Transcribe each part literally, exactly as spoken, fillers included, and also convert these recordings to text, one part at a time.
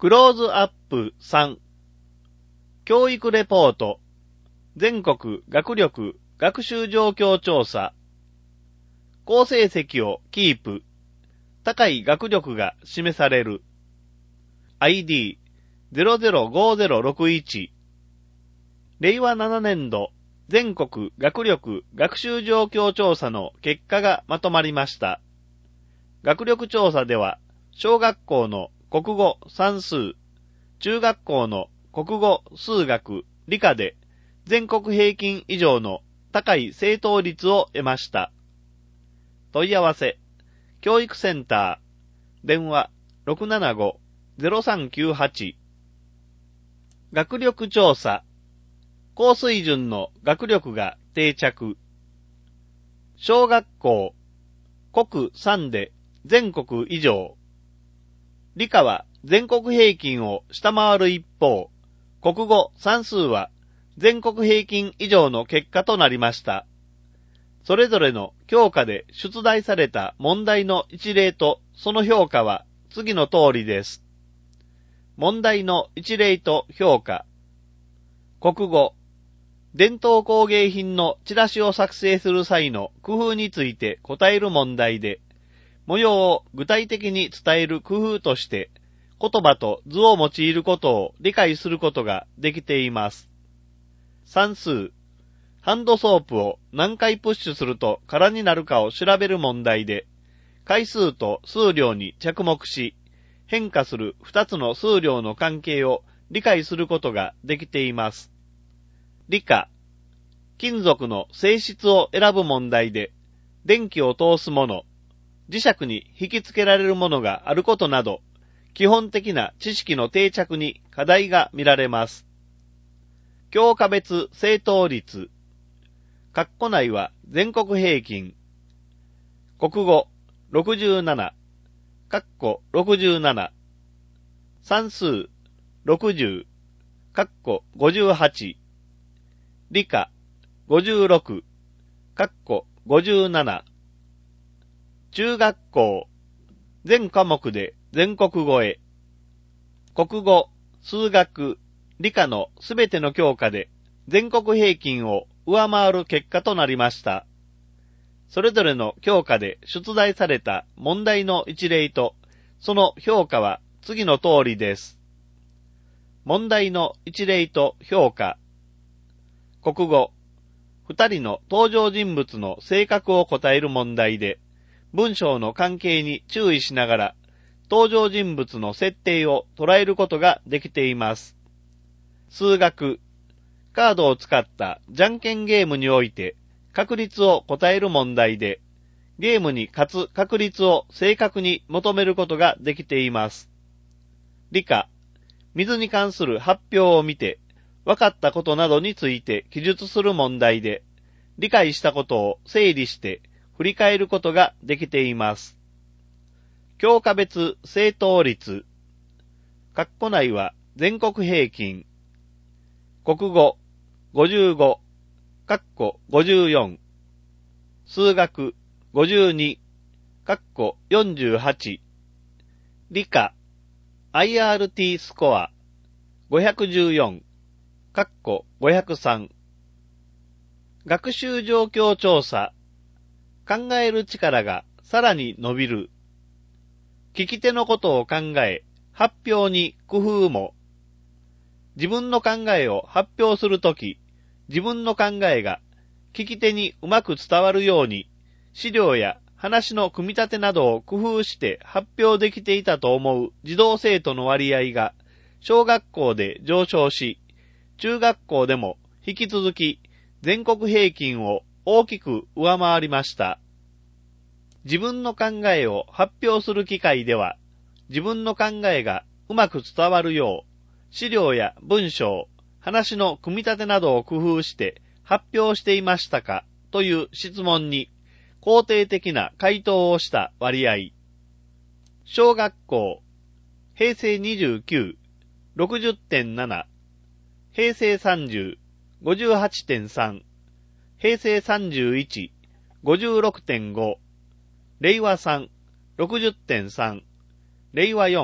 クローズアップさん教育レポート全国学力学習状況調査好成績をキープ高い学力が示される アイディーゼロゼロごゼロろくいち 令和ななねん度全国学力学習状況調査の結果がまとまりました。学力調査では小学校の国語算数、中学校の国語数学理科で全国平均以上の高い正答率を得ました。問い合わせ教育センター電話 ろくななごゼロさんきゅうはち 学力調査高水準の学力が定着小学校国さんで全国以上理科は全国平均を下回る一方国語算数は全国平均以上の結果となりました。それぞれの教科で出題された問題の一例とその評価は次の通りです。問題の一例と評価。国語。伝統工芸品のチラシを作成する際の工夫について答える問題で、模様を具体的に伝える工夫として、言葉と図を用いることを理解することができています。算数。ハンドソープを何回プッシュすると空になるかを調べる問題で、回数と数量に着目し、変化する二つの数量の関係を理解することができています。理科。金属の性質を選ぶ問題で、電気を通すもの、磁石に引き付けられるものがあることなど、基本的な知識の定着に課題が見られます。教科別正答率。括弧内は全国平均。国語ろくじゅうなな、括弧ろくじゅうなな。算数ろくじゅう、括弧ごじゅうはち。理科ごじゅうろく、括弧ごじゅうなな。中学校全科目で全国超え。国語、数学、理科のすべての教科で全国平均を上回る結果となりました。それぞれの教科で出題された問題の一例とその評価は次の通りです。問題の一例と評価。国語、二人の登場人物の性格を答える問題で、文章の関係に注意しながら、登場人物の設定を捉えることができています。数学、カードを使ったじゃんけんゲームにおいて、確率を答える問題で、ゲームに勝つ確率を正確に求めることができています。理科、水に関する発表を見て、分かったことなどについて記述する問題で、理解したことを整理して振り返ることができています。教科別正答率。括弧内は全国平均。国語ごじゅうご、括弧ごじゅうよん。数学ごじゅうに、括弧よんじゅうはち。理科 アイアールティー スコアごひゃくじゅうよん、括弧ごひゃくさん。学習状況調査。考える力がさらに伸びる。聞き手のことを考え、発表に工夫も。自分の考えを発表するとき、自分の考えが聞き手にうまく伝わるように、資料や話の組み立てなどを工夫して発表できていたと思う児童生徒の割合が小学校で上昇し、中学校でも引き続き全国平均を大きく上回りました。自分の考えを発表する機会では、自分の考えがうまく伝わるよう、資料や文章、話の組み立てなどを工夫して発表していましたかという質問に肯定的な回答をした割合。小学校、平成にじゅうきゅう、ろくじゅってんなな、平成さんじゅう、ごじゅうはちてんさん、平成さんじゅういち、ごじゅうろくてんご、令和さん、ろくじゅってんさん、令和よん、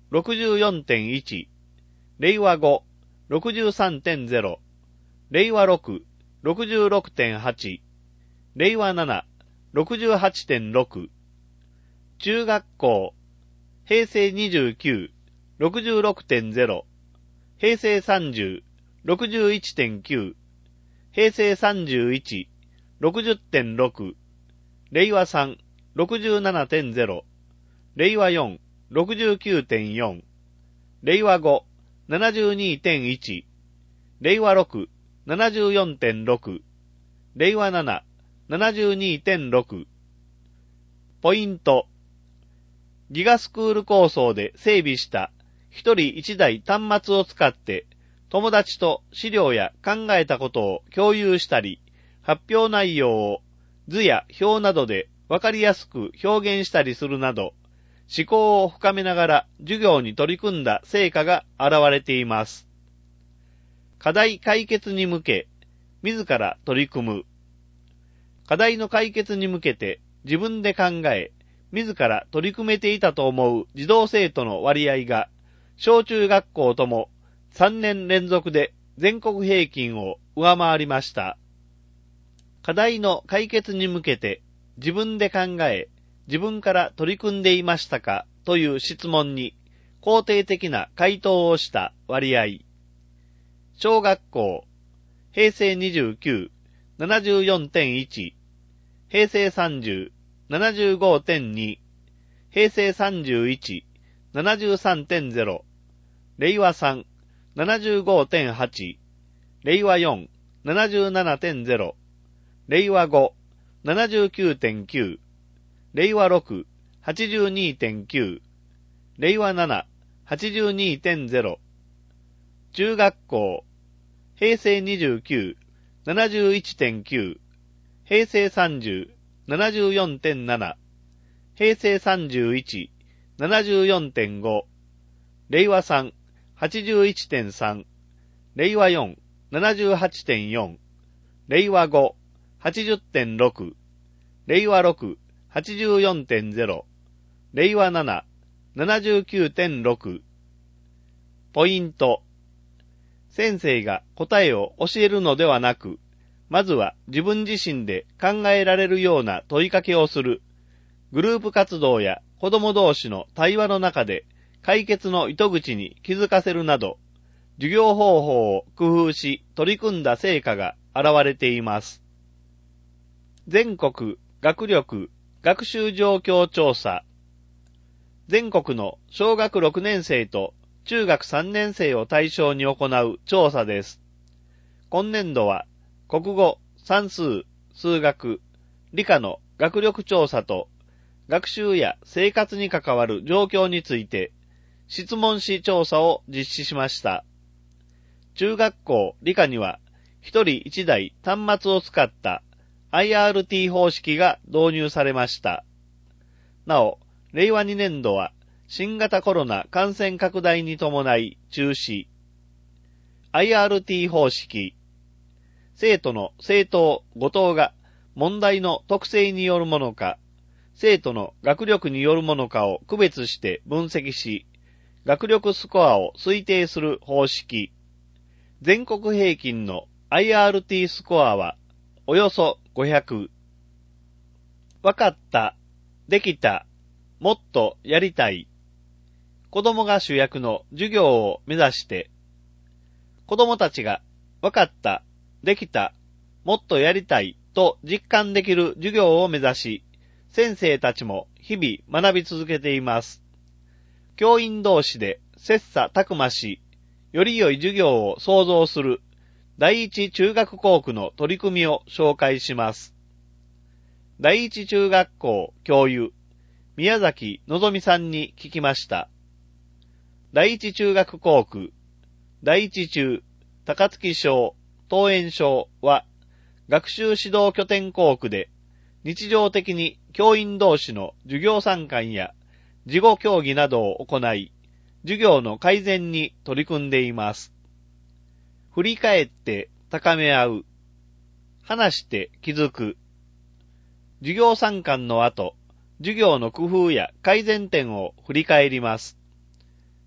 ろくじゅうよんてんいち、令和ご、ろくじゅうさんてんゼロ、令和ろく、ろくじゅうろくてんはち、令和なな、ろくじゅうはちてんろく、中学校、平成にじゅうきゅう、ろくじゅうろくてんゼロ、平成さんじゅう、ろくじゅういちてんきゅう、平成さんじゅういち、ろくじゅってんろく、令和さん、ろくじゅうななてんゼロ、令和よん、ろくじゅうきゅうてんよん、令和ご、ななじゅうにてんいち、令和ろく、ななじゅうよんてんろく、令和なな、ななじゅうにてんろく。ポイント。ギガスクール構想で整備した一人一台端末を使って友達と資料や考えたことを共有したり、発表内容を図や表などでわかりやすく表現したりするなど、思考を深めながら授業に取り組んだ成果が現れています。課題解決に向け、自ら取り組む。課題の解決に向けて自分で考え、自ら取り組めていたと思う児童生徒の割合が、小中学校ともさんねん連続で全国平均を上回りました。課題の解決に向けて自分で考え、自分から取り組んでいましたかという質問に肯定的な回答をした割合。小学校、平成にじゅうきゅう、ななじゅうよんてんいち、平成さんじゅう、ななじゅうごてんに、平成さんじゅういち、ななじゅうさんてんゼロ、令和さん、ななじゅうごてんはち、令和よん、ななじゅうななてんゼロ、令和ご、ななじゅうきゅうてんきゅう、令和ろく、はちじゅうにてんきゅう、令和なな、はちじゅうにてんゼロ、中学校、平成にじゅうきゅう、ななじゅういちてんきゅう、平成さんじゅう、ななじゅうよんてんなな、平成さんじゅういち、ななじゅうよんてんご、令和さん、はちじゅういちてんさん、令和よん、ななじゅうはちてんよん、令和ご、はちじゅってんろく、令和ろく、はちじゅうよんてんゼロ、令和なな、ななじゅうきゅうてんろく。ポイント。先生が答えを教えるのではなく、まずは自分自身で考えられるような問いかけをする。グループ活動や子供同士の対話の中で解決の糸口に気づかせるなど、授業方法を工夫し取り組んだ成果が現れています。全国学力学習状況調査。全国の小学ろくねん生と中学さんねん生を対象に行う調査です。今年度は国語、算数、数学、理科の学力調査と学習や生活に関わる状況について質問紙調査を実施しました。中学校理科には一人一台端末を使った アイアールティー 方式が導入されました。なお、令和にねん度は新型コロナ感染拡大に伴い中止。アイアールティー 方式。生徒の政党、語答が問題の特性によるものか、生徒の学力によるものかを区別して分析し、学力スコアを推定する方式。全国平均の アイアールティー スコアはおよそごひゃく。わかった、できた、もっとやりたい。子供が主役の授業を目指して、子供たちがわかった、できた、もっとやりたいと実感できる授業を目指し、先生たちも日々学び続けています。教員同士で切磋琢磨し、より良い授業を創造する第一中学校区の取り組みを紹介します。第一中学校教諭、宮崎のぞみさんに聞きました。第一中学校区、第一中、高槻小、東園小は、学習指導拠点校区で、日常的に教員同士の授業参観や事後協議などを行い、授業の改善に取り組んでいます。振り返って高め合う。話して気づく。授業参観の後、授業の工夫や改善点を振り返ります。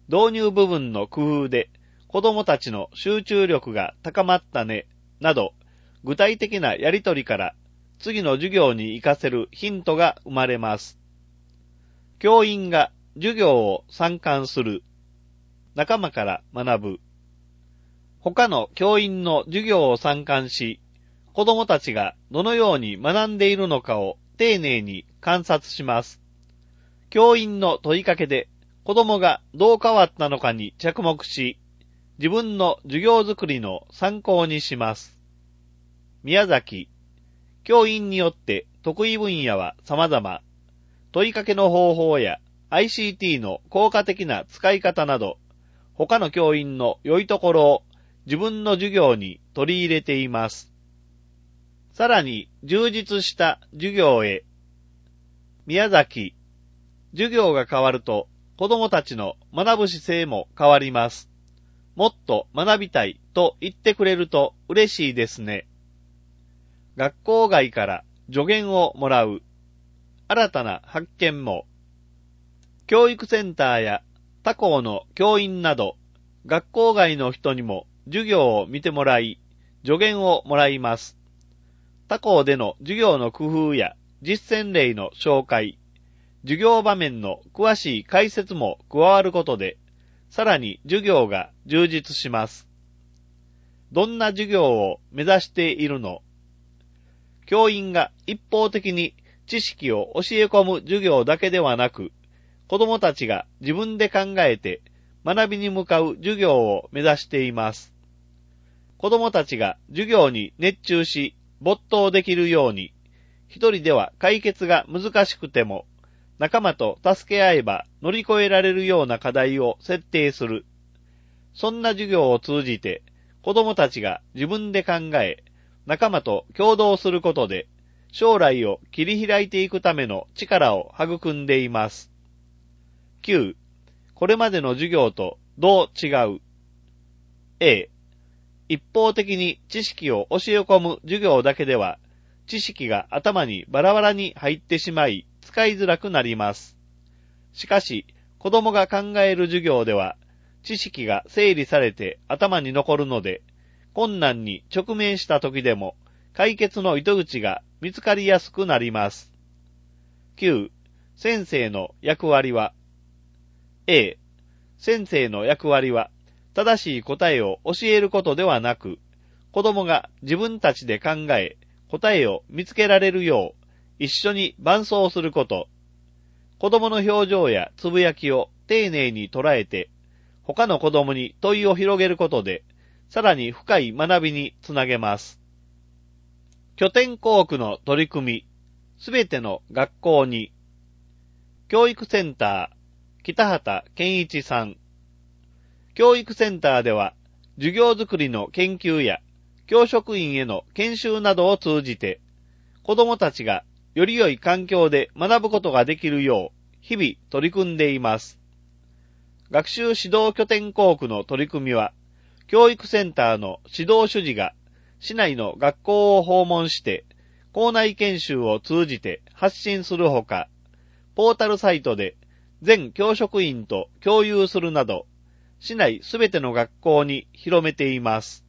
導入部分の工夫で子供たちの集中力が高まったね、など、具体的なやりとりから次の授業に活かせるヒントが生まれます。教員が授業を参観する。仲間から学ぶ。他の教員の授業を参観し、子供たちがどのように学んでいるのかを丁寧に観察します。教員の問いかけで子供がどう変わったのかに着目し、自分の授業づくりの参考にします。宮崎、教員によって得意分野は様々。問いかけの方法や アイシーティー の効果的な使い方など、他の教員の良いところを自分の授業に取り入れています。さらに充実した授業へ。宮崎、授業が変わると子供たちの学ぶ姿勢も変わります。もっと学びたいと言ってくれると嬉しいですね。学校外から助言をもらう。新たな発見も。教育センターや他校の教員など、学校外の人にも授業を見てもらい、助言をもらいます。他校での授業の工夫や実践例の紹介、授業場面の詳しい解説も加わることで、さらに授業が充実します。どんな授業を目指しているの？教員が一方的に知識を教え込む授業だけではなく、子供たちが自分で考えて学びに向かう授業を目指しています。子供たちが授業に熱中し没頭できるように、一人では解決が難しくても、仲間と助け合えば乗り越えられるような課題を設定する。そんな授業を通じて、子供たちが自分で考え、仲間と共同することで、将来を切り開いていくための力を育んでいます。きゅう. これまでの授業とどう違う？ A. 一方的に知識を教え込む授業だけでは、知識が頭にバラバラに入ってしまい、使いづらくなります。しかし、子供が考える授業では、知識が整理されて頭に残るので、困難に直面した時でも、解決の糸口が見つかりやすくなります。きゅう. 先生の役割は A. 先生の役割は、正しい答えを教えることではなく、子供が自分たちで考え、答えを見つけられるよう、一緒に伴走すること。子供の表情やつぶやきを丁寧に捉えて、他の子供に問いを広げることで、さらに深い学びにつなげます。拠点校区の取り組み、すべての学校に。教育センター、北畑健一さん。教育センターでは、授業づくりの研究や、教職員への研修などを通じて、子供たちがより良い環境で学ぶことができるよう、日々取り組んでいます。学習指導拠点校区の取り組みは、教育センターの指導主事が、市内の学校を訪問して、校内研修を通じて発信するほか、ポータルサイトで全教職員と共有するなど、市内すべての学校に広めています。